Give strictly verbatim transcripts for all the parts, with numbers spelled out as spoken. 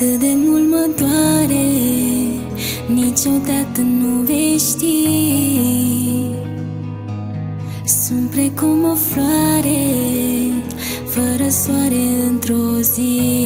Cât de mult mă doare, niciodată nu vei ști. Sunt precum o floare, fără soare într-o zi.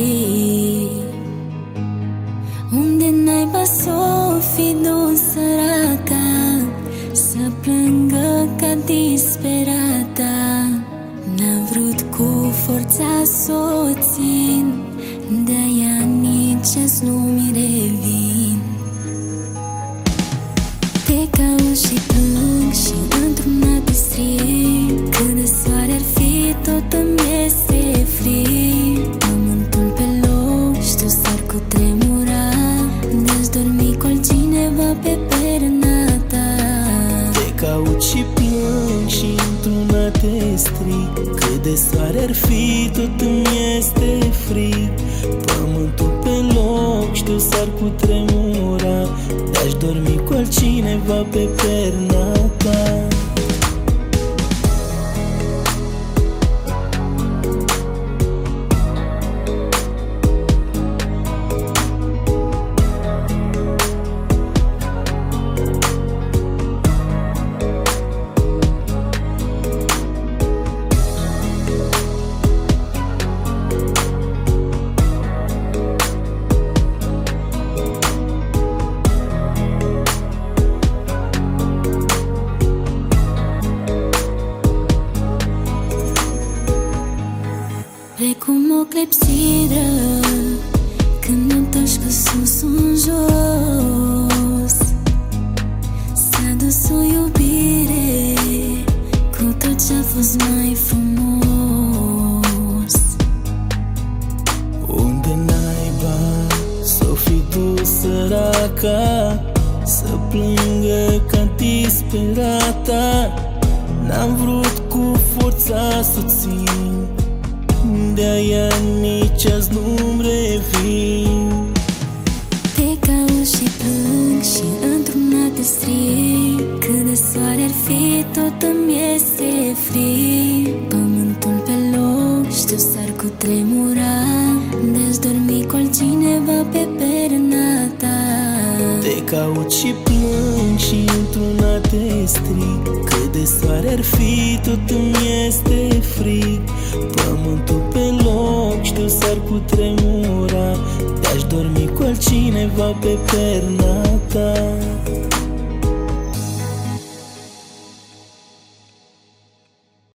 Unde naiba s-o fi dus săraca, să plângă ca disperata. N-am vrut cu forța s-o țin, de-aia nici azi nu-mi revin. Te caut și plâng și într-una te strig. Cât de soare ar fi, tot îmi este frig. Pământul pe loc, știu s-ar cutremura, de-aș dormi cu altcineva pe perna ta. Te caut și plâng și într-una te strig. Cât de soare ar fi, tot îmi este frig. Pământul pe loc, știu s-ar cutremura, de-aș dormi cu altcineva pe perna ta. Precum o clepsidră, când mă întorci cu sus în jos. S-a dus o iubire cu tot ce-a fost mai frumos. Unde naiba s-o fi dus săraca, să plângă ca disperata. N-am vrut cu forța să țin, de-aia nici azi nu-mi revin. Te caut și plâng și într-una te strig. Cât de soare ar fi, tot îmi este frig. Pământul pe loc, știu s-ar cutremura, de-aș dormi cu altcineva pe perna ta. Te caut și plâng și într-una te strig. Cât de soare ar fi, tot îmi este frig. Pământul pe loc, știu s-ar cutremura, de-aș dormi cu altcineva pe perna ta.